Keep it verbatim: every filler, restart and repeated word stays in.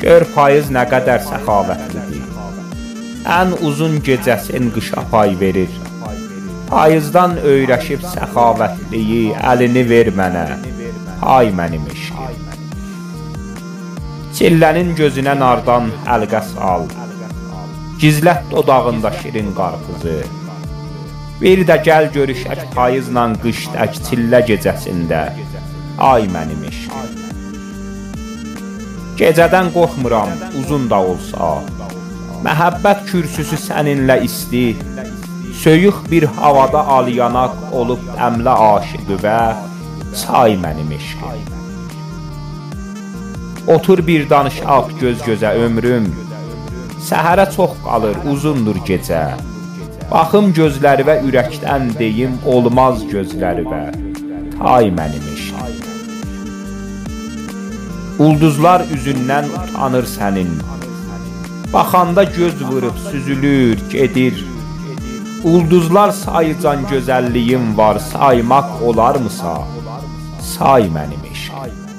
Gör payız nə qədər səxavətlidir. Ən uzun gecəsin qışa pay verir. Payızdan öyrəşib səxavətliyi, əlini ver mənə, hay mənim eşqim. Çillənin gözünə nardan əlqə sal, gizlət dodağında şirin qarpızı. Bir də gəl görüşək payızla qışdək çillə gecəsində, ay mənim eşqim. Gecədən qorxmuram, uzun da olsa, məhəbbət kürsüsü səninlə isti, söyüx bir havada alyanaq olub əmlə aşıqı və say mənim eşqim. Otur bir danışaq göz gözə ömrüm, səhərə çox qalır, uzundur gecə. Baxım gözlərivə ürəkdən deyim, olmaz gözlərivə, tay mənim eşqim. Ulduzlar üzündən utanır sənin, baxanda göz vurub süzülür, gedir. Ulduzlar sayıcan gözəlliyim var, saymaq olarmısa, say mənim eşqim.